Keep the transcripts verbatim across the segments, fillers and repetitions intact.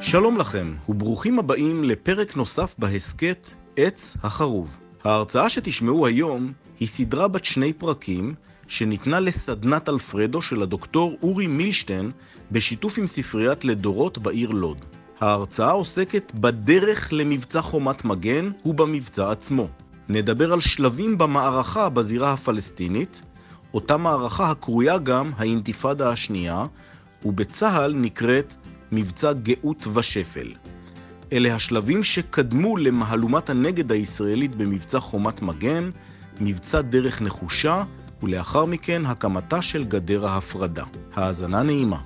שלום לכם, וברוכים הבאים לפרק נוסף בהסכת עץ החרוב. ההרצאה שתשמעו היום היא סדרה בת שני פרקים שניתנה לסדנת אלפרדו של הדוקטור אורי מילשטיין בשיתוף עם ספריית לדורות בעיר לוד. ההרצאה עוסקת בדרך למבצע חומת מגן ובמבצע עצמו. נדבר על שלבים במערכה בזירה הפלסטינית, אותה מערכה הקרויה גם האינתיפאדה השנייה, ובצהל נקראת מבצע גאות ושפל. אלה השלבים שקדמו למהלומת הנגד הישראלית במבצע חומת מגן, מבצע דרך נחושה, ולאחר מכן הקמתה של גדר ההפרדה. האזנה נעימה.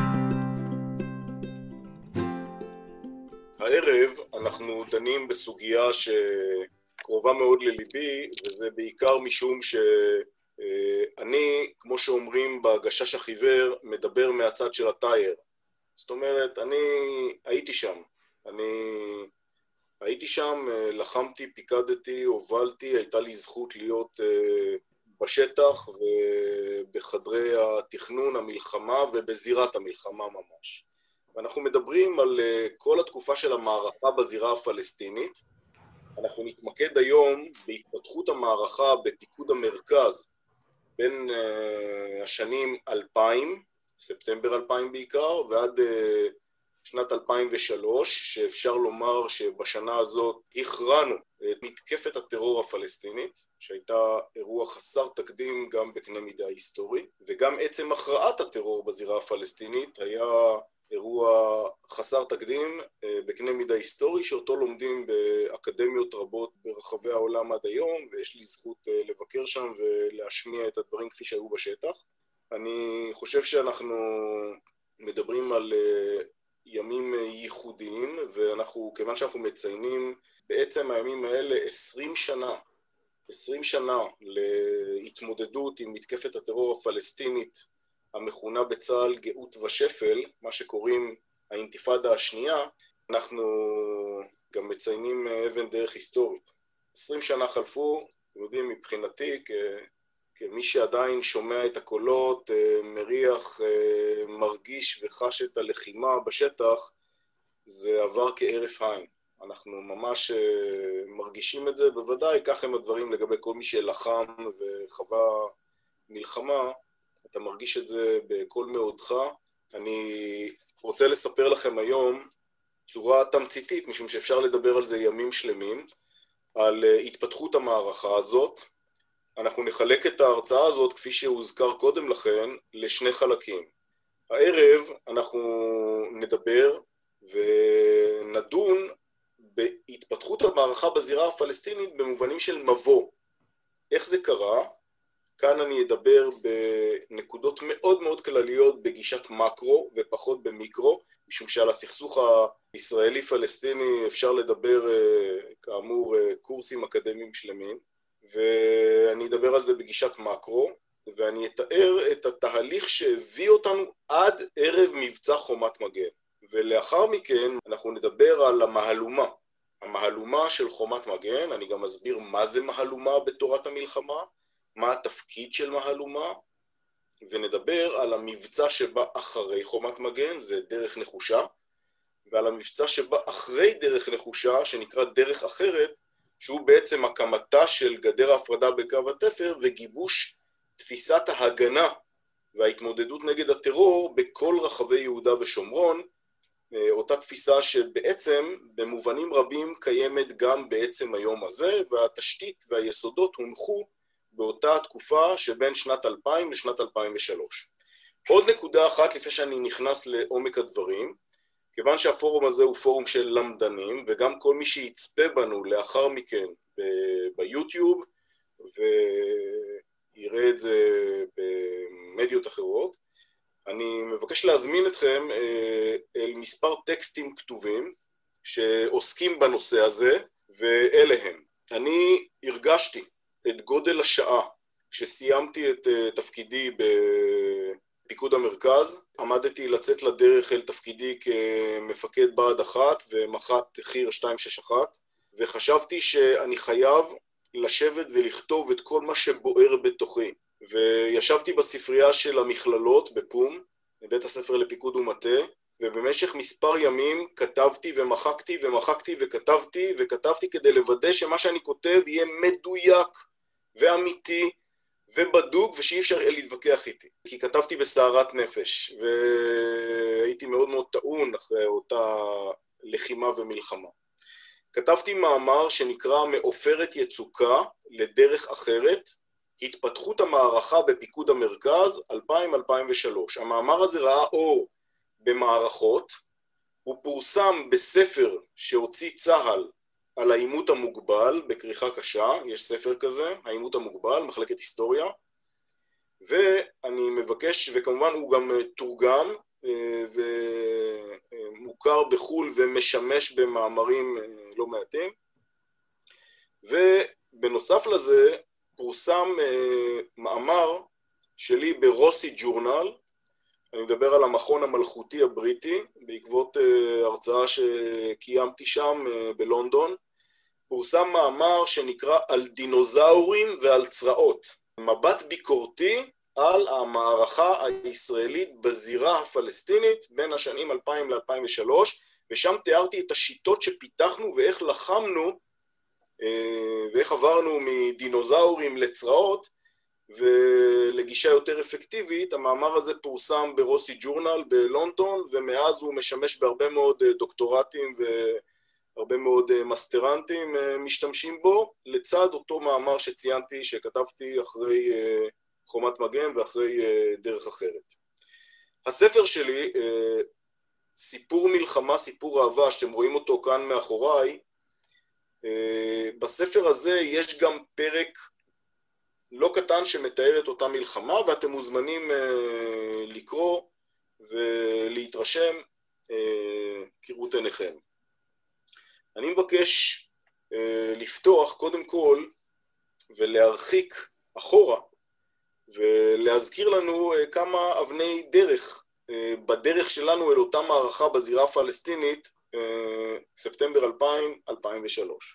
הערב אנחנו דנים בסוגיה שקרובה מאוד לליבי, וזה בעיקר משום שאני, כמו שאומרים בגשש החיוור, מדבר מהצד של הטייר. זאת אומרת, אני הייתי שם, אני הייתי שם, לחמתי, פיקדתי, הובלתי, הייתה לי זכות להיות בשטח ובחדרי התכנון, המלחמה ובזירת המלחמה ממש. ואנחנו מדברים על כל התקופה של המערכה בזירה הפלסטינית. אנחנו נתמקד היום בהתפתחות המערכה בפיקוד המרכז בין השנים אלפיים, ספטמבר אלפיים בעיקר, ועד uh, שנת אלפיים ושלוש, שאפשר לומר שבשנה הזאת הכרענו את מתקפת הטרור הפלסטינית, שהייתה אירוע חסר תקדים גם בקנה מידה היסטורי, וגם עצם הכרעת הטרור בזירה הפלסטינית היה אירוע חסר תקדים uh, בקנה מידה היסטורי, שאותו לומדים באקדמיות רבות ברחבי העולם עד היום, ויש לי זכות uh, לבקר שם ולהשמיע את הדברים כפי שהיו בשטח. אני חושב שאנחנו מדברים על ימים ייחודיים, ואנחנו, כיוון שאנחנו מציינים בעצם הימים האלה עשרים שנה, עשרים שנה להתמודדות עם מתקפת הטרור הפלסטינית המכונה בצה"ל גאות ושפל, מה שקוראים האינתיפאדה השנייה, אנחנו גם מציינים אבן דרך היסטורית. עשרים שנה חלפו, אתם יודעים, מבחינתי, כ... כמי שעדיין שומע את הקולות, מריח, מרגיש וחש את הלחימה בשטח, זה עבר כערף עין. אנחנו ממש מרגישים את זה, בוודאי כך הם הדברים לגבי כל מי שלחם וחווה מלחמה, אתה מרגיש את זה בכל מאודך. אני רוצה לספר לכם היום צורה תמציתית, משום שאפשר לדבר על זה ימים שלמים, על התפתחות המערכה הזאת. אנחנו נחלק את ההרצאה הזאת, כפי שהוזכר קודם לכן, לשני חלקים. הערב אנחנו נדבר ונדון בהתפתחות המערכה בזירה הפלסטינית במובנים של מבוא. איך זה קרה? כאן אני אדבר בנקודות מאוד מאוד כלליות בגישת מקרו ופחות במיקרו, משום שעל הסכסוך הישראלי-פלסטיני אפשר לדבר, כאמור, קורסים אקדמיים שלמים. ואני אדבר על זה בגישת מקרו, ואני אתאר את התהליך שהביא אותנו עד ערב מבצע חומת מגן. ולאחר מכן אנחנו נדבר על המהלומה, המהלומה של חומת מגן. אני גם אסביר מה זה מהלומה בתורת המלחמה, מה התפקיד של מהלומה, ונדבר על המבצע שבא אחרי חומת מגן, זה דרך נחושה, ועל המבצע שבא אחרי דרך נחושה, שנקרא דרך אחרת, שהוא בעצם הקמתה של גדר ההפרדה בקו התפר וגיבוש תפיסת ההגנה וההתמודדות נגד הטרור בכל רחבי יהודה ושומרון, אותה תפיסה שבעצם במובנים רבים קיימת גם בעצם היום הזה, והתשתית והיסודות הונחו באותה תקופה שבין שנת אלפיים לשנת אלפיים ושלוש. עוד נקודה אחת לפני שאני נכנס לעומק הדברים, כיוון שהפורום הזה הוא פורום של למדנים, וגם כל מי שיצפה בנו לאחר מכן ביוטיוב, ויראה את זה במדיות אחרות, אני מבקש להזמין אתכם אל מספר טקסטים כתובים, שעוסקים בנושא הזה, ואלה הם. אני הרגשתי את גודל השעה, כשסיימתי את תפקידי ב... פיקוד המרכז, עמדתי לצאת לדרך אל תפקידי כמפקד בה"ד אחת ומח"ט חי"ר שתיים שש אחת, וחשבתי שאני חייב לשבת ולכתוב את כל מה שבוער בתוכי. וישבתי בספרייה של המכללות בפום, בבית הספר לפיקוד ומטה, ובמשך מספר ימים כתבתי ומחקתי ומחקתי וכתבתי וכתבתי כדי לוודא שמה שאני כותב יהיה מדויק ואמיתי ובדוק ושאי אפשר להתווכח איתי. כי כתבתי בסערת נפש והייתי מאוד מאוד טעון אחרי אותה לחימה ומלחמה. כתבתי מאמר שנקרא מעופרת יצוקה לדרך אחרת, התפתחות המערכה בפיקוד המרכז אלפיים עד אלפיים ושלוש. המאמר הזה ראה אור במערכות, הוא פורסם בספר שהוציא צה"ל על העימות המוגבל בקריחה קשה, יש ספר כזה, העימות המוגבל, מחלקת היסטוריה, ואני מבקש, וכמובן הוא גם תורגם ומוכר בחול ומשמש במאמרים לא מעטים, ובנוסף לזה פורסם מאמר שלי ברוסי ג'ורנל, אני מדבר על המכון המלכותי הבריטי, בעקבות הרצאה שקיימתי שם בלונדון, פורסם מאמר שנקרא על דינוזאורים ועל צרעות, מבט ביקורתי על המערכה הישראלית בזירה הפלסטינית בין השנים אלפיים ל-אלפיים ושלוש, ושם תיארתי את השיטות שפיתחנו ואיך לחמנו, ואיך עברנו מדינוזאורים לצרעות, ולגישה יותר אפקטיבית. המאמר הזה פורסם ברוסי ג'ורנל בלונדון, ומאז הוא משמש בהרבה מאוד דוקטורטים והרבה מאוד מסטרנטים משתמשים בו, לצד אותו מאמר שציינתי שכתבתי אחרי חומת מגן ואחרי דרך אחרת. הספר שלי, סיפור מלחמה, סיפור אהבה, שאתם רואים אותו כאן מאחוריי, בספר הזה יש גם פרק לא קטן שמתאר את אותה מלחמה, ואתם מוזמנים לקרוא ולהתרשם כראות עיניכם. אני מבקש לפתוח קודם כל ולהרחיק אחורה ולהזכיר לנו כמה אבני דרך בדרך שלנו אל אותה מערכה בזירה הפלסטינית ספטמבר אלפיים, אלפיים ושלוש.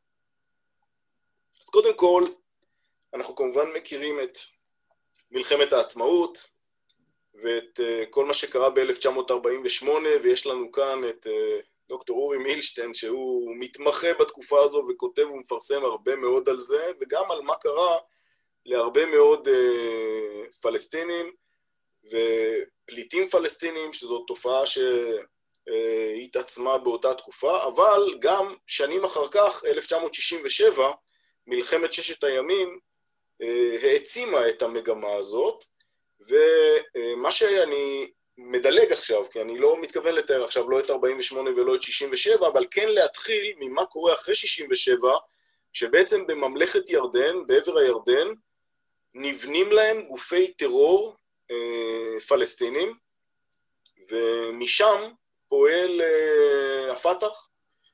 אז קודם כל, אנחנו כמובן מכירים את מלחמת העצמאות ואת כל מה שקרה ב-אלף תשע מאות ארבעים ושמונה, ויש לנו כאן את דוקטור אורי מילשטיין שהוא מתמחה בתקופה הזו וכותב ומפרסם הרבה מאוד על זה, וגם על מה קרה להרבה מאוד פלסטינים ופליטים פלסטינים, שזו תופעה שהתעצמה באותה תקופה, אבל גם שנים אחר כך, אלף תשע מאות שישים ושבע, מלחמת ששת הימים, העצימה את המגמה הזאת, ומה שאני מדלג עכשיו, כי אני לא מתכוון לתאר עכשיו לא את ארבעים ושמונה ולא את שישים ושבע, אבל כן להתחיל ממה קורה אחרי שישים ושבע, שבעצם בממלכת ירדן, בעבר הירדן, נבנים להם גופי טרור אה, פלסטינים, ומשם פועל אה, הפתח,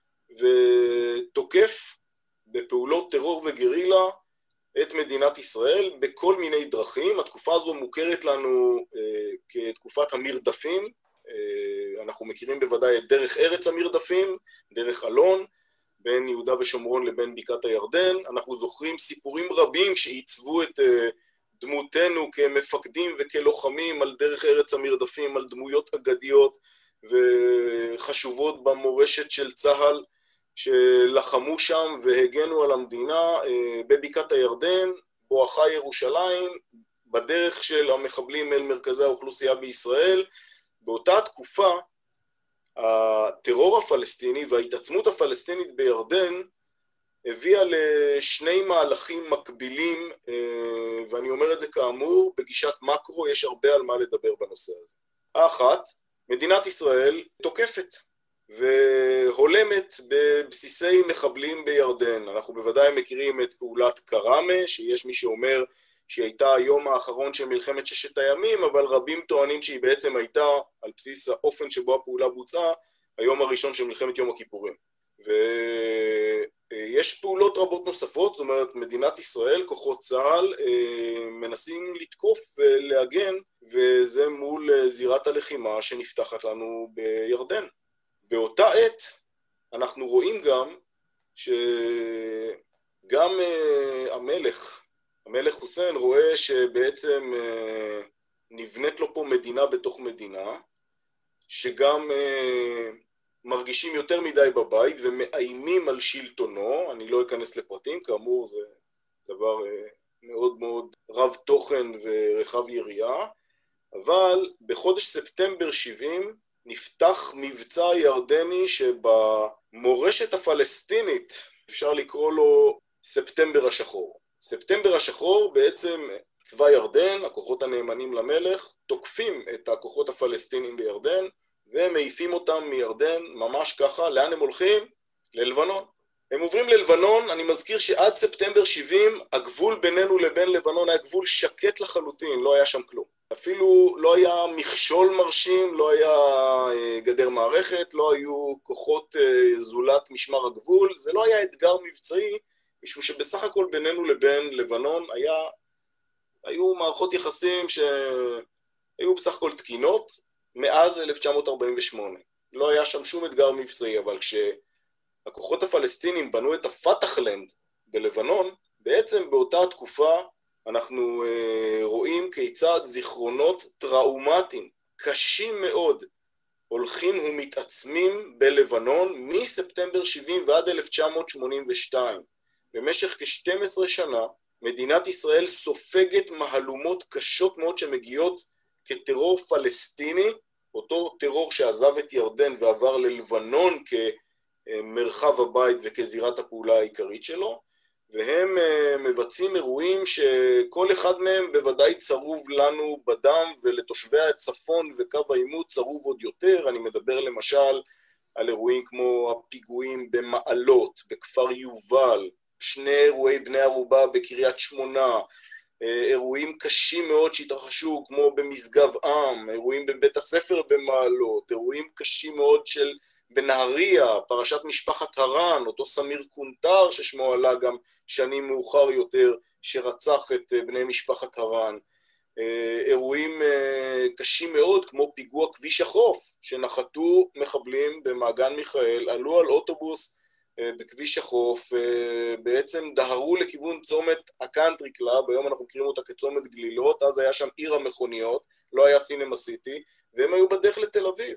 ותוקף בפעולות טרור וגרילה את מדינת ישראל בכל מיני דרכים. התקופה הזו מוכרת לנו אה, כתקופת המרדפים, אה, אנחנו מכירים בוודאי את דרך ארץ המרדפים, דרך אלון, בין יהודה ושומרון לבין בקעת הירדן. אנחנו זוכרים סיפורים רבים שעיצבו את אה, דמותנו כמפקדים וכלוחמים על דרך ארץ המרדפים, על דמויות אגדיות וחשובות במורשת של צה"ל, שלחמו שם והגנו על המדינה בבקעת הירדן, בואכה ירושלים, בדרך של המחבלים אל מרכזי האוכלוסייה בישראל. באותה תקופה, הטרור הפלסטיני וההתעצמות הפלסטינית בירדן הביאה לשני מהלכים מקבילים, ואני אומר את זה כאמור, בגישת מקרו יש הרבה על מה לדבר בנושא הזה. האחת, מדינת ישראל תוקפת והולמת בבסיסי מחבלים בירדן. אנחנו בוודאי מכירים את פעולת קראמה, שיש מי שאומר שהיא הייתה היום האחרון של מלחמת ששת הימים, אבל רבים טוענים שהיא בעצם הייתה, על בסיס האופן שבו הפעולה בוצעה, היום הראשון של מלחמת יום הכיפורים. ויש פעולות רבות נוספות, זאת אומרת, מדינת ישראל, כוחות צה"ל, מנסים לתקוף ולהגן, וזה מול זירת הלחימה שנפתחת לנו בירדן. באותה עת אנחנו רואים גם שגם המלך, המלך חוסיין רואה שבעצם נבנית לו פה מדינה בתוך מדינה, שגם אה, מרגישים יותר מדי בבית ומאיימים על שלטונו. אני לא אכנס לפרטים, כאמור זה דבר אה, מאוד מאוד רב תוכן ורחב יריעה, אבל בחודש ספטמבר שבעים נפתח מבצע ירדני שבמורשת הפלסטינית אפשר לקרוא לו ספטמבר השחור. ספטמבר השחור בעצם צבא ירדן, הכוחות הנאמנים למלך, תוקפים את הכוחות הפלסטינים בירדן והם מעיפים אותם מירדן ממש ככה. לאן הם הולכים? ללבנון. הם עוברים ללבנון. אני מזכיר שעד ספטמבר שבעים הגבול בינינו לבין לבנון היה גבול שקט לחלוטין, לא היה שם כלום. אפילו לא היה מכשול מרשים, לא היה גדר מערכת, לא היו כוחות זולת משמר הגבול, זה לא היה אתגר מבצעי, משום שבסך הכל בינינו לבין לבנון היה, היו מערכות יחסים שהיו בסך הכל תקינות מאז אלף תשע מאות ארבעים ושמונה. לא היה שם שום אתגר מבצעי, אבל כשהכוחות הפלסטינים בנו את הפתחלנד בלבנון, בעצם באותה תקופה אנחנו uh, רואים כיצד זיכרונות טראומטיים קשים מאוד הולכים ומתעצמים בלבנון מספטמבר שבעים ועד אלף תשע מאות שמונים ושתיים. במשך כ-שתים עשרה שנה מדינת ישראל סופגת מהלומות קשות מאוד שמגיעות כטרור פלסטיני, אותו טרור שעזב את ירדן ועבר ללבנון כמרחב הבית וכזירת הפעולה העיקרית שלו, והם מבצעים אירועים שכל אחד מהם בוודאי צרוב לנו בדם, ולתושבי הצפון וקו העימות צרוב עוד יותר. אני מדבר למשל על אירועים כמו הפיגועים במעלות, בכפר יובל, שני אירועי בני ערובה בקריית שמונה, אירועים קשים מאוד שהתרחשו כמו במשגב עם, אירועים בבית הספר במעלות, אירועים קשים מאוד של בנהריה, פרשת משפחת הרן, אותו סמיר קונטר ששמו עלה גם שנים מאוחר יותר, שרצח את בני משפחת הרן. אירועים קשים מאוד כמו פיגוע כביש החוף, שנחתו מחבלים במעגן מיכאל, עלו על אוטובוס בכביש החוף, בעצם דהרו לכיוון צומת הקאנטרי קלאב, היום אנחנו מכירים אותה כצומת גלילות, אז היה שם עיר המכוניות, לא היה סינמה סיטי, והם היו בדרך לתל אביב.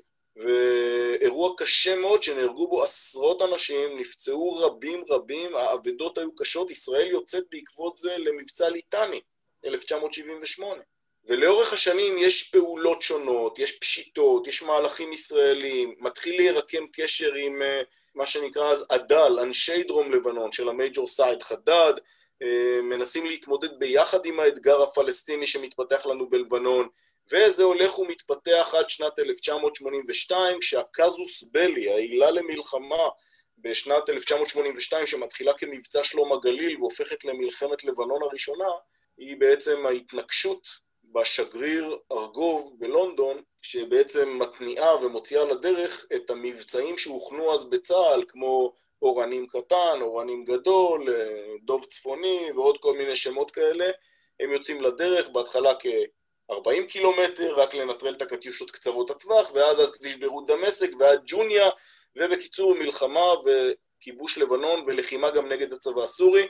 ואירוע קשה מאוד שנהרגו בו עשרות אנשים, נפצעו רבים רבים, העבדות היו קשות. ישראל יוצאת בעקבות זה למבצע ליטני, אלף תשע מאות שבעים ושמונה. ולאורך השנים יש פעולות שונות, יש פשיטות, יש מהלכים ישראלים, מתחיל להירקם קשר עם מה שנקרא אז עדל, אנשי דרום לבנון של המייג'ור סעד חדד, מנסים להתמודד ביחד עם האתגר הפלסטיני שמתפתח לנו בלבנון, וזה הולך ומתפתח עד שנת אלף תשע מאות שמונים ושתיים, כשהקזוס בלי, העילה למלחמה בשנת אלף תשע מאות שמונים ושתיים, שמתחילה כמבצע שלום הגליל והופכת למלחמת לבנון הראשונה, היא בעצם ההתנקשות בשגריר ארגוב בלונדון, שבעצם מתניעה ומוציאה לדרך את המבצעים שהוכנו אז בצה"ל, כמו אורנים קטן, אורנים גדול, דוב צפוני ועוד כל מיני שמות כאלה. הם יוצאים לדרך בהתחלה כ... ארבעים קילומטר, רק לנטרל את הקטיושות קצרות הטווח, ואז עד כביש ביירות דמשק ועד ג'וניה, ובקיצור מלחמה וכיבוש לבנון ולחימה גם נגד הצבא הסורי.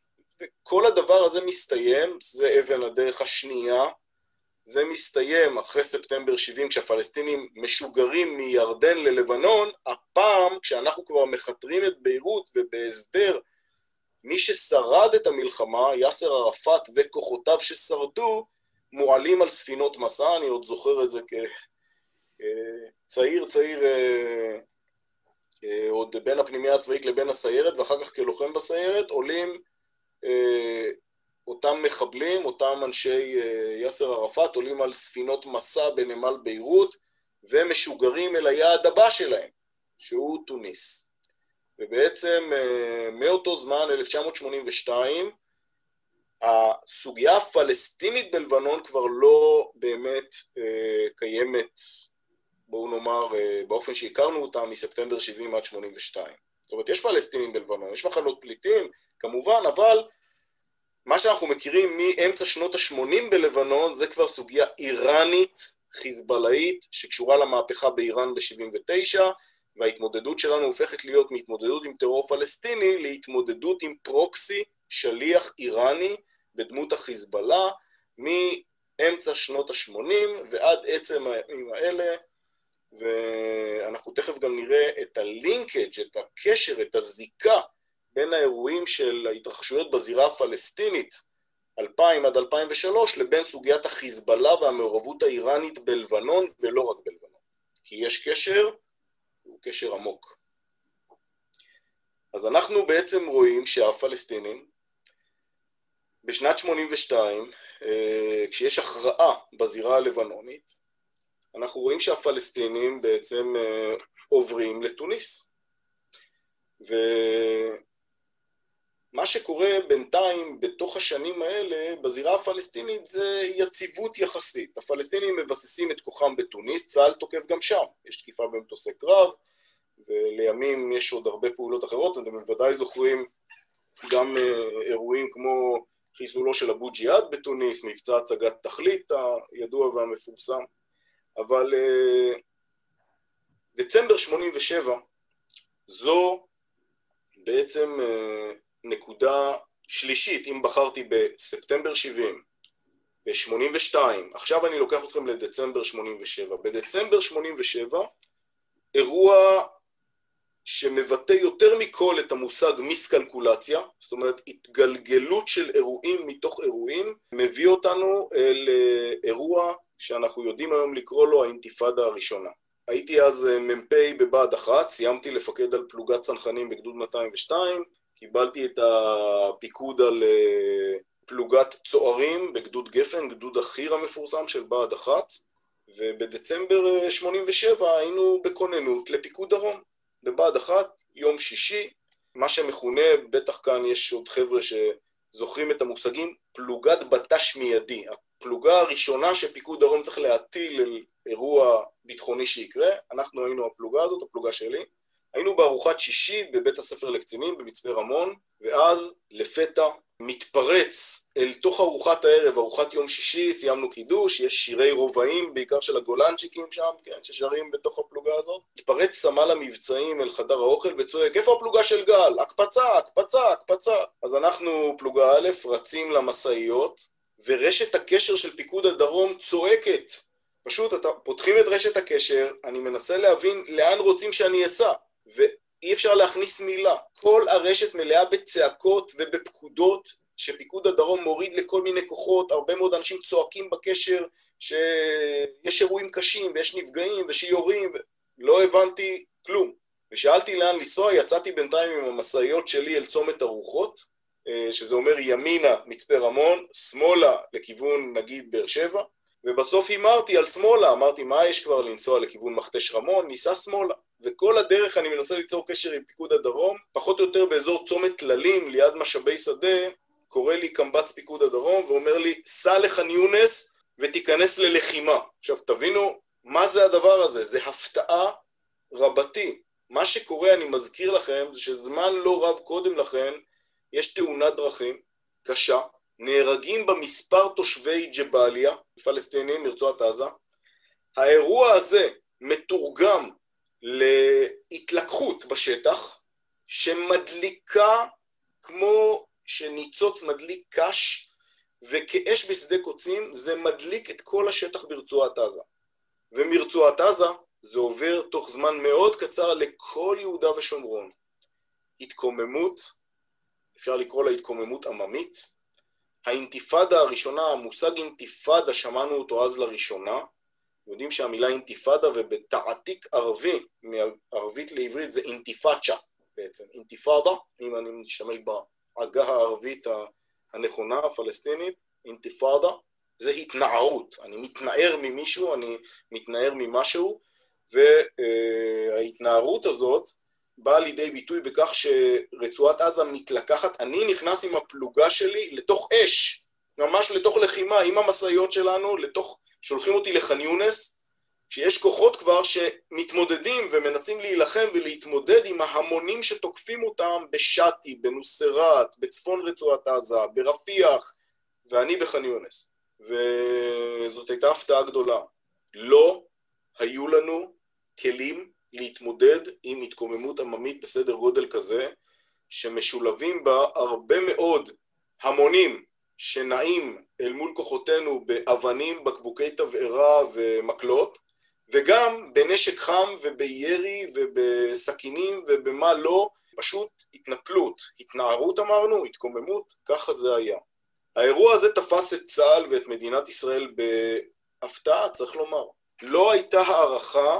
וכל הדבר הזה מסתיים, זה אבן הדרך השנייה, זה מסתיים אחרי ספטמבר שבעים, כשהפלסטינים משוגרים מירדן ללבנון. הפעם כשאנחנו כבר מחתרים את ביירות ובהסדר, מי ששרד את המלחמה, יאסר ערפאת וכוחותיו ששרדו, מועלים על ספינות מסע. אני עוד זוכר את זה כצעיר, צעיר, עוד בין הפנימיה הצבאית לבין הסיירת, ואחר כך כלוחם בסיירת, עולים אותם מחבלים, אותם אנשי יאסר ערפאת, עולים על ספינות מסע בנמל ביירות, ומשוגרים אל היעד הבא שלהם, שהוא טוניס. ובעצם מאותו זמן, אלף תשע מאות שמונים ושתיים, הסוגיה הפלסטינית בלבנון כבר לא באמת אה, קיימת, בואו נאמר, אה, באופן שהכרנו אותה מספטמבר שבעים עד שמונים ושתיים. זאת אומרת, יש פלסטינים בלבנון, יש מחנות פליטים, כמובן, אבל מה שאנחנו מכירים מאמצע שנות ה-שמונים בלבנון, זה כבר סוגיה איראנית, חיזבאלאית, שקשורה למהפכה באיראן ב-שבעים ותשע, וההתמודדות שלנו הופכת להיות מהתמודדות עם טרור פלסטיני, להתמודדות עם פרוקסי, שליח איראני, בדמות החיזבאללה, מאמצע שנות ה-שמונים ועד עצם הימים האלה, ואנחנו תכף גם נראה את הלינקג', את הקשר, את הזיקה בין האירועים של ההתרחשויות בזירה הפלסטינית אלפיים עד אלפיים ושלוש לבין סוגיית החיזבאללה והמעורבות האיראנית בלבנון ולא רק בלבנון. כי יש קשר, הוא קשר עמוק. אז אנחנו בעצם רואים שהפלסטינים בשנת שמונים ושתיים, כשיש הכרעה בזירה הלבנונית, אנחנו רואים שהפלסטינים בעצם עוברים לתוניס. ומה שקורה בינתיים בתוך השנים האלה בזירה הפלסטינית זה יציבות יחסית. הפלסטינים מבססים את כוחם בתוניס, צה"ל תוקף גם שם. יש תקיפה במטוסי קרב, ולימים יש עוד הרבה פעולות אחרות, אתם בוודאי זוכרים גם אירועים כמו חיסולו של אבו ג'יהאד בתוניס, מבצע הצגת תכלית הידוע והמפורסם. אבל דצמבר שמונים ושבע זו בעצם נקודה שלישית, אם בחרתי בספטמבר שבעים, ב-שמונים ושתיים, עכשיו אני לוקח אתכם לדצמבר שמונים ושבע. בדצמבר שמונים ושבע, אירוע שמבטא יותר מכל את המושג מיסקלקולציה, זאת אומרת התגלגלות של אירועים מתוך אירועים, מביא אותנו אל אירוע שאנחנו יודעים היום לקרוא לו האינתיפאדה הראשונה. הייתי אז ממפי בבה"ד אחת, סיימתי לפקד על פלוגת צנחנים בגדוד מאתיים ושתיים, קיבלתי את הפיקוד על פלוגת צוערים בגדוד גפן, גדוד החי"ר המפורסם של בה"ד אחת, ובדצמבר שמונים ושבע היינו בכוננות לפיקוד דרום. בבה"ד אחת, יום שישי, מה שמכונה, בטח כאן יש עוד חבר'ה שזוכרים את המושגים, פלוגת בט"ש מיידי. הפלוגה הראשונה שפיקוד דרום צריך להטיל על אירוע ביטחוני שיקרה, אנחנו היינו הפלוגה הזאת, הפלוגה שלי. היינו בארוחת שישי בבית הספר לקצינים במצפה רמון, ואז לפתע מתפרץ אל תוך ארוחת הערב, ארוחת יום שישי, סיימנו קידוש, יש שירי רובעים, בעיקר של הגולנצ'יקים שם, כן, ששרים בתוך הפלוגה הזאת. מתפרץ סמל המבצעים אל חדר האוכל וצועק, איפה הפלוגה של גל? הקפצה, הקפצה, הקפצה. אז אנחנו, פלוגה א', רצים למסעיות, ורשת הקשר של פיקוד הדרום צועקת. פשוט, אתה פותחים את רשת הקשר, אני מנסה להבין לאן רוצים שאני אסע, ואי אפשר להכניס מילה. כל הרשת מלאה בצעקות ובפקודות, שפיקוד הדרום מוריד לכל מיני כוחות, הרבה מאוד אנשים צועקים בקשר, שיש אירועים קשים ויש נפגעים ושיורים, לא הבנתי כלום. ושאלתי לאן לנסוע, יצאתי בינתיים עם המסעיות שלי אל צומת הרוחות, שזה אומר ימינה מצפה רמון, שמאלה לכיוון נגיד באר שבע, ובסוף הימרתי על שמאלה, אמרתי מה יש כבר לנסוע לכיוון מכתש רמון, ניסע שמאלה. וכל הדרך אני מנסה ליצור קשר עם פיקוד הדרום, פחות או יותר באזור צומת תללים, ליד משאבי שדה, קורא לי קמב"ץ פיקוד הדרום ואומר לי, סע לח'אן יונס ותיכנס ללחימה. עכשיו תבינו, מה זה הדבר הזה? זה הפתעה רבתי. מה שקורה, אני מזכיר לכם, זה שזמן לא רב קודם לכן, יש תאונת דרכים קשה, נהרגים במספר תושבי ג'באליה, פלסטינים מרצועת עזה. האירוע הזה מתורגם להתלקחות בשטח, שמדליקה כמו שניצוץ מדליק קש, וכאש בשדה קוצים זה מדליק את כל השטח ברצועת עזה. ומרצועת עזה זה עובר תוך זמן מאוד קצר לכל יהודה ושומרון. התקוממות, אפשר לקרוא לה התקוממות עממית. האינתיפאדה הראשונה, המושג אינתיפאדה, שמענו אותו אז לראשונה. יודעים שהמילה אינתיפאדה ובתעתיק ערבי, מערבית לעברית זה אינתיפאצ'ה בעצם. אינתיפאדה, אם אני משתמש בעגה הערבית הנכונה, הפלסטינית, אינתיפאדה, זה התנערות. אני מתנער ממישהו, אני מתנער ממשהו, וההתנערות הזאת באה לידי ביטוי בכך שרצועת עזה מתלקחת. אני נכנס עם הפלוגה שלי לתוך אש, ממש לתוך לחימה, עם המסעיות שלנו, לתוך, שולחים אותי לח'אן יונס, שיש כוחות כבר שמתמודדים ומנסים להילחם ולהתמודד עם ההמונים שתוקפים אותם בשאטי, בנוסרת, בצפון רצועת עזה, ברפיח, ואני בח'אן יונס. וזאת הייתה הפתעה גדולה. לא היו לנו כלים להתמודד עם התקוממות עממית בסדר גודל כזה, שמשולבים בה הרבה מאוד המונים שנעים אל מול כוחותינו באבנים, בקבוקי תבערה ומקלות, וגם בנשק חם ובירי ובסכינים ובמה לא, פשוט התנפלות, התנערות אמרנו, התקוממות, ככה זה היה. האירוע הזה תפס את צה"ל ואת מדינת ישראל בהפתעה, צריך לומר. לא הייתה הערכה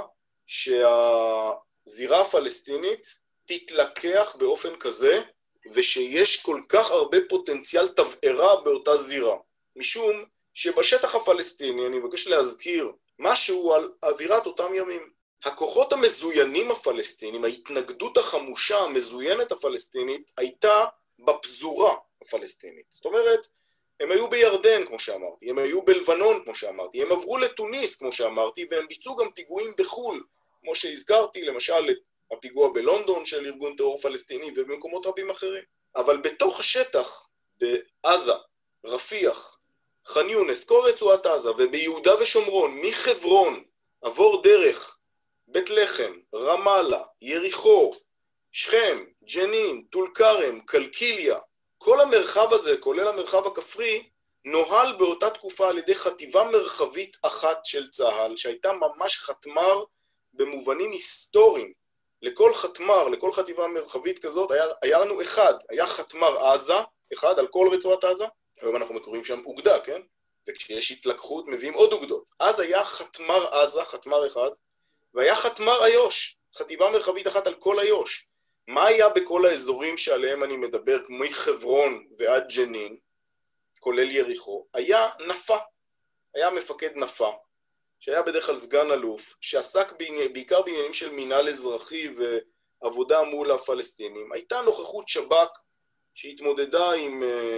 שהזירה הפלסטינית תתלקח באופן כזה, ושיש כל כך הרבה פוטנציאל תבערה באותה זירה. משום שבשטח הפלסטיני, אני מבקש להזכיר משהו על אווירת אותם ימים. הכוחות המזוינים הפלסטינים, ההתנגדות החמושה המזוינת הפלסטינית, הייתה בפזורה הפלסטינית. זאת אומרת, הם היו בירדן, כמו שאמרתי, הם היו בלבנון, כמו שאמרתי, הם עברו לתוניס, כמו שאמרתי, והם ביצעו גם פיגועים בחול, כמו שהזכרתי, למשל את הפיגוע בלונדון של ארגון טרור פלסטיני ובמקומות רבים אחרים. אבל בתוך השטח, בעזה, רפיח, ח'אן יונס, כל רצועת עזה, וביהודה ושומרון, מחברון, עבור דרך, בית לחם, רמאללה, יריחו, שכם, ג'נין, טול כרם, קלקיליה, כל המרחב הזה, כולל המרחב הכפרי, נוהל באותה תקופה על ידי חטיבה מרחבית אחת של צה"ל, שהייתה ממש חתמר במובנים היסטוריים. לכל חתמר, לכל חטיבה מרחבית כזאת, היה, היה לנו אחד, היה חתמר עזה, אחד על כל רצועת עזה, היום אנחנו מקוראים שם אוגדה, כן? וכשיש התלקחות מביאים עוד אוגדות. אז היה חתמר עזה, חתמר אחד, והיה חתמר איו"ש, חטיבה מרחבית אחת על כל איו"ש. מה היה בכל האזורים שעליהם אני מדבר, כמו חברון ועד ג'נין, כולל יריחו? היה נפה, היה מפקד נפה, שהיה בדרך כלל סגן אלוף, שעסק בעיקר בעניינים של מינהל אזרחי ועבודה מול הפלסטינים. הייתה נוכחות שב"כ שהתמודדה עם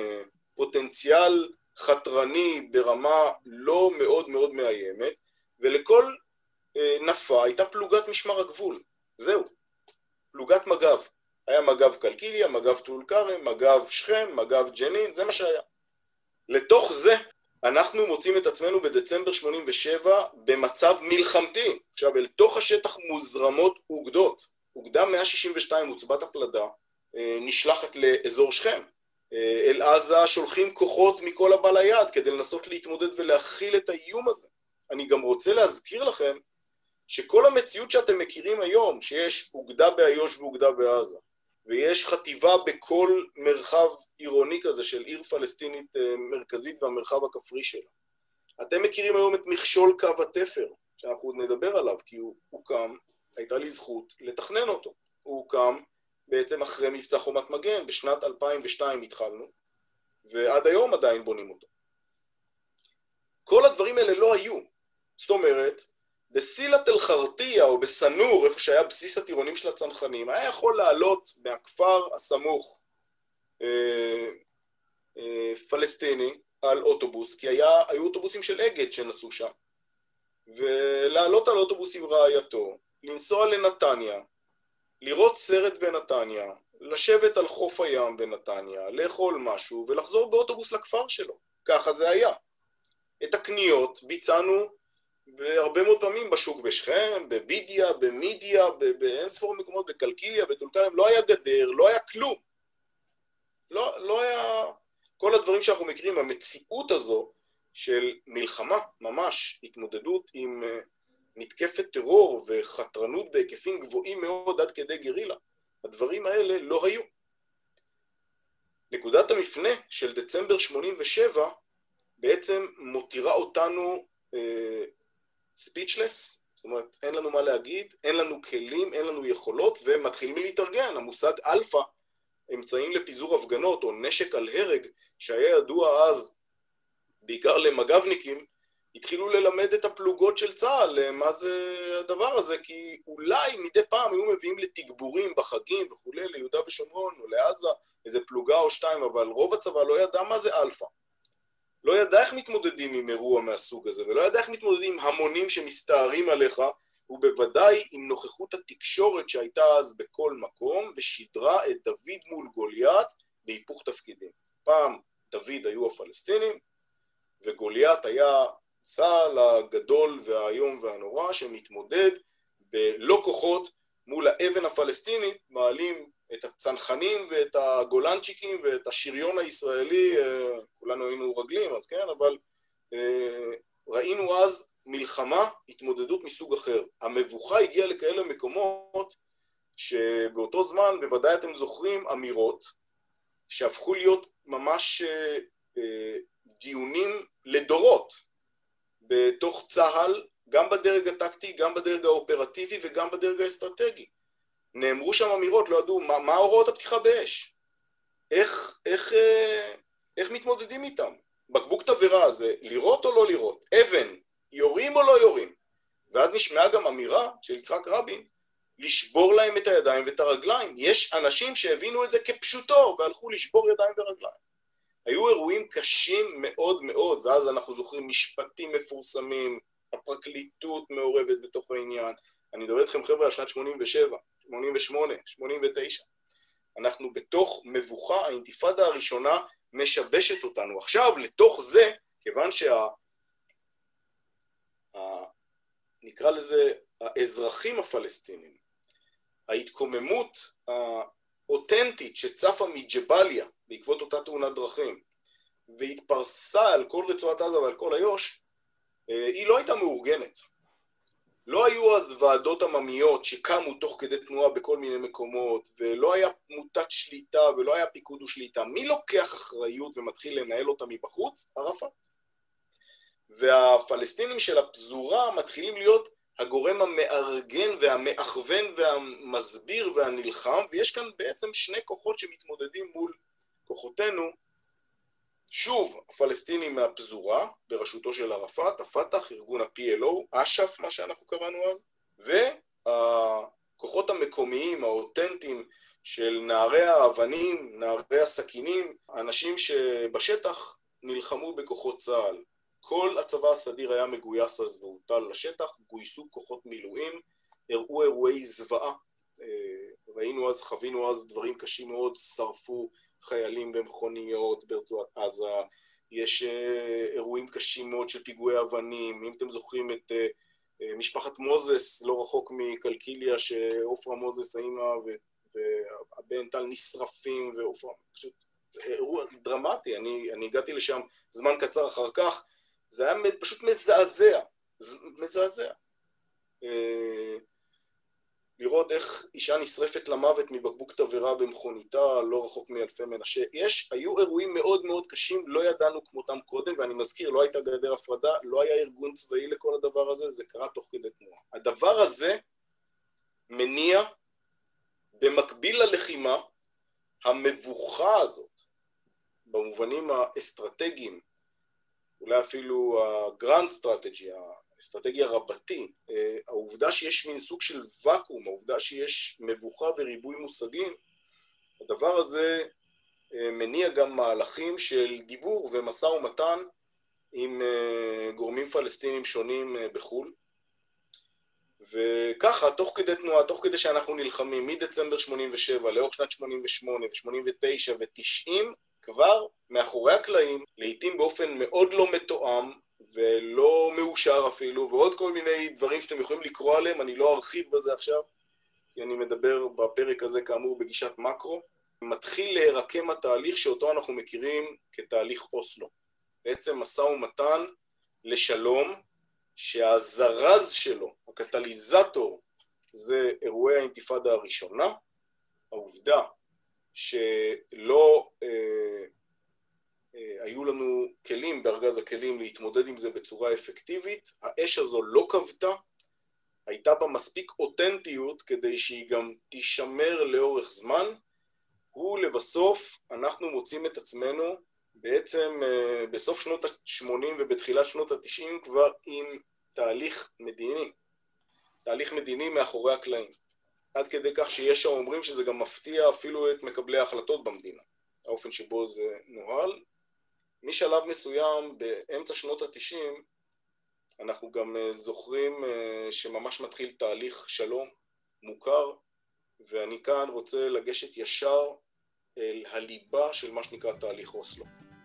פוטנציאל חתרני ברמה לא מאוד מאוד מאיימת, ולכל נפה הייתה פלוגת משמר הגבול. זהו, פלוגת מג"ב. היה מג"ב קלקיליה, מג"ב טול כרם, מג"ב שכם, מג"ב ג'נין, זה מה שהיה. לתוך זה אנחנו מוצאים את עצמנו בדצמבר שמונים ושבע במצב מלחמתי. עכשיו, אל תוך השטח מוזרמות אוגדות. אוגדה מאה שישים ושתיים, עוצבת הפלדה, נשלחת לאזור שכם. אל עזה שולחים כוחות מכל הבא ליד כדי לנסות להתמודד ולהכיל את האיום הזה. אני גם רוצה להזכיר לכם שכל המציאות שאתם מכירים היום, שיש אוגדה באיו"ש ואוגדה בעזה, ויש חטיבה בכל מרחב עירוני כזה של עיר פלסטינית מרכזית והמרחב הכפרי שלה. אתם מכירים היום את מכשול קו התפר, שאנחנו עוד נדבר עליו, כי הוא הוקם, הייתה לי זכות לתכנן אותו. הוא הוקם בעצם אחרי מבצע חומת מגן, בשנת אלפיים ושתיים התחלנו, ועד היום עדיין בונים אותו. כל הדברים האלה לא היו. זאת אומרת, בסילת אל חרטיה או בסנור, איפה שהיה בסיס הטירונים של הצנחנים, היה יכול לעלות מהכפר הסמוך אה, אה, פלסטיני על אוטובוס, כי היה, היו אוטובוסים של אגד שנסעו שם, ולעלות על אוטובוס עם רעייתו, לנסוע לנתניה, לראות סרט בנתניה, לשבת על חוף הים בנתניה, לאכול משהו ולחזור באוטובוס לכפר שלו. ככה זה היה. את הקניות ביצענו בהרבה מאוד פעמים בשוק בשכם, בבידיה, במידיה, באין ספור מקומות, בקלקיליה, בטול כרם, לא היה גדר, לא היה כלום. לא, לא היה... כל הדברים שאנחנו מכירים, המציאות הזו של מלחמה, ממש, התמודדות עם מתקפת טרור וחתרנות בהיקפים גבוהים מאוד עד כדי גרילה, הדברים האלה לא היו. נקודת המפנה של דצמבר שמונים ושבע בעצם מותירה אותנו אה, speechless, זאת אומרת, אין לנו מה להגיד, אין לנו כלים, אין לנו יכולות, ומתחילים להתארגן. המושג אלפא, אמצעים לפיזור הפגנות או נשק על הרג, שהיה ידוע אז בעיקר למג"בניקים, התחילו ללמד את הפלוגות של צה"ל מה זה הדבר הזה, כי אולי מדי פעם היו מביאים לתגבורים בחגים וכולי, ליהודה ושומרון או לעזה, איזה פלוגה או שתיים, אבל רוב הצבא לא ידע מה זה אלפא. לא ידע איך מתמודדים עם אירוע מהסוג הזה, ולא ידע איך מתמודדים עם המונים שמסתערים עליך, ובוודאי עם נוכחות התקשורת שהייתה אז בכל מקום, ושידרה את דוד מול גוליית בהיפוך תפקידים. פעם דוד היו הפלסטינים, וגוליית היה צה"ל הגדול והאיום והנורא, שמתמודד בלא כוחות מול האבן הפלסטינית, מעלים את הצנחנים ואת הגולנצ'יקים ואת השריון הישראלי, כולנו היינו רגלים אז כן, אבל ראינו אז מלחמה, התמודדות מסוג אחר. המבוכה הגיעה לכאלה מקומות שבאותו זמן, בוודאי אתם זוכרים, אמירות שהפכו להיות ממש אה, אה, דיונים לדורות בתוך צה"ל, גם בדרג הטקטי, גם בדרג האופרטיבי וגם בדרג האסטרטגי. נאמרו שם אמירות, לא ידעו מה, מה הוראות הפתיחה באש, איך, איך, אה, איך מתמודדים איתם. בקבוק תבערה הזה, לראות או לא לראות, אבן, יורים או לא יורים. ואז נשמעה גם אמירה של יצחק רבין, לשבור להם את הידיים ואת הרגליים. יש אנשים שהבינו את זה כפשוטו, והלכו לשבור ידיים ורגליים. היו אירועים קשים מאוד מאוד, ואז אנחנו זוכרים משפטים מפורסמים, הפרקליטות מעורבת בתוך העניין. אני מדבר אתכם חבר'ה על שנת שמונים ושבע, שמונים ושמונה, שמונים ותשע. אנחנו בתוך מבוכה, האינתיפאדה הראשונה משבשת אותנו. עכשיו, לתוך זה, כיוון שה... ה... נקרא לזה האזרחים הפלסטינים, ההתקוממות האותנטית שצפה מג'בליה בעקבות אותה תאונת דרכים, והתפרסה על כל רצועת עזה ועל כל איו"ש, היא לא הייתה מאורגנת. לא היו אז ועדות עממיות שקמו תוך כדי תנועה בכל מיני מקומות, ולא היה מוטת שליטה ולא היה פיקוד ושליטה. מי לוקח אחריות ומתחיל לנהל אותה מבחוץ? ערפאת. והפלסטינים של הפזורה מתחילים להיות הגורם המארגן והמאכוון והמסביר והנלחם, ויש כאן בעצם שני כוחות שמתמודדים מול כוחותינו. שוב, הפלסטינים מהפזורה, בראשותו של ערפאת, הפתח, ארגון ה-פי אל או, אש"ף, מה שאנחנו קראנו אז, והכוחות המקומיים, האותנטיים של נערי האבנים, נערי הסכינים, האנשים שבשטח נלחמו בכוחות צה"ל. כל הצבא הסדיר היה מגויס אז והוטל לשטח, גויסו כוחות מילואים, הראו אירועי זוועה, ראינו אז, חווינו אז דברים קשים מאוד, שרפו חיילים במכוניות ברצועת עזה, יש אירועים קשים מאוד של פיגועי אבנים, אם אתם זוכרים את משפחת מוזס, לא רחוק מקלקיליה, שעופרה מוזס, האמא והבן טל נשרפים, ועופרה, פשוט אירוע דרמטי, אני, אני הגעתי לשם זמן קצר אחר כך, זה היה פשוט מזעזע, מזעזע. לראות איך אישה נשרפת למוות מבקבוק תבערה במכוניתה, לא רחוק מאלפי מנשה. יש, היו אירועים מאוד מאוד קשים, לא ידענו כמותם קודם, ואני מזכיר, לא הייתה גדר הפרדה, לא היה ארגון צבאי לכל הדבר הזה, זה קרה תוך כדי תנועה. הדבר הזה מניע במקביל ללחימה, המבוכה הזאת, במובנים האסטרטגיים, אולי אפילו הגרנד סטרטג'י, האסטרטגיה רבתי, העובדה שיש מין סוג של וקום, העובדה שיש מבוכה וריבוי מושגים, הדבר הזה מניע גם מהלכים של דיבור ומשא ומתן עם גורמים פלסטינים שונים בחול. וככה, תוך כדי תנועה, תוך כדי שאנחנו נלחמים מדצמבר שמונים ושבע לאורך שנת שמונים ושמונה ו-שמונים ותשע ו-תשעים, כבר מאחורי הקלעים, לעתים באופן מאוד לא מתואם ולא מאושר אפילו, ועוד כל מיני דברים שאתם יכולים לקרוא עליהם, אני לא ארחיב בזה עכשיו, כי אני מדבר בפרק הזה כאמור בגישת מקרו, מתחיל להירקם התהליך שאותו אנחנו מכירים כתהליך אוסלו. בעצם משא ומתן לשלום, שהזרז שלו, הקטליזטור, זה אירועי האינתיפאדה הראשונה, העובדה שלא אה, אה, היו לנו כלים בארגז הכלים להתמודד עם זה בצורה אפקטיבית, האש הזו לא כבתה, הייתה בה מספיק אותנטיות כדי שהיא גם תישמר לאורך זמן, ולבסוף אנחנו מוצאים את עצמנו בעצם אה, בסוף שנות ה-שמונים ובתחילת שנות ה-תשעים כבר עם תהליך מדיני, תהליך מדיני מאחורי הקלעים. עד כדי כך שיש האומרים שזה גם מפתיע אפילו את מקבלי ההחלטות במדינה, האופן שבו זה נוהל. משלב מסוים, באמצע שנות ה-תשעים, אנחנו גם זוכרים שממש מתחיל תהליך שלום מוכר, ואני כאן רוצה לגשת ישר אל הליבה של מה שנקרא תהליך אוסלו.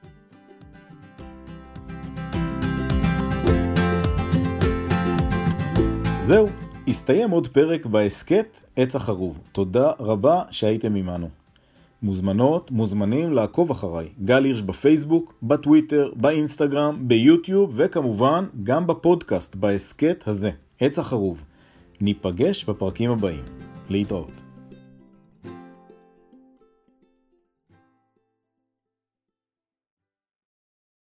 זהו, הסתיים עוד פרק בהסכת עץ החרוב. תודה רבה שהייתם עמנו. מוזמנות, מוזמנים לעקוב אחריי. גל הירש בפייסבוק, בטוויטר, באינסטגרם, ביוטיוב, וכמובן גם בפודקאסט, בהסקט הזה, עץ החרוב. ניפגש בפרקים הבאים. להתראות.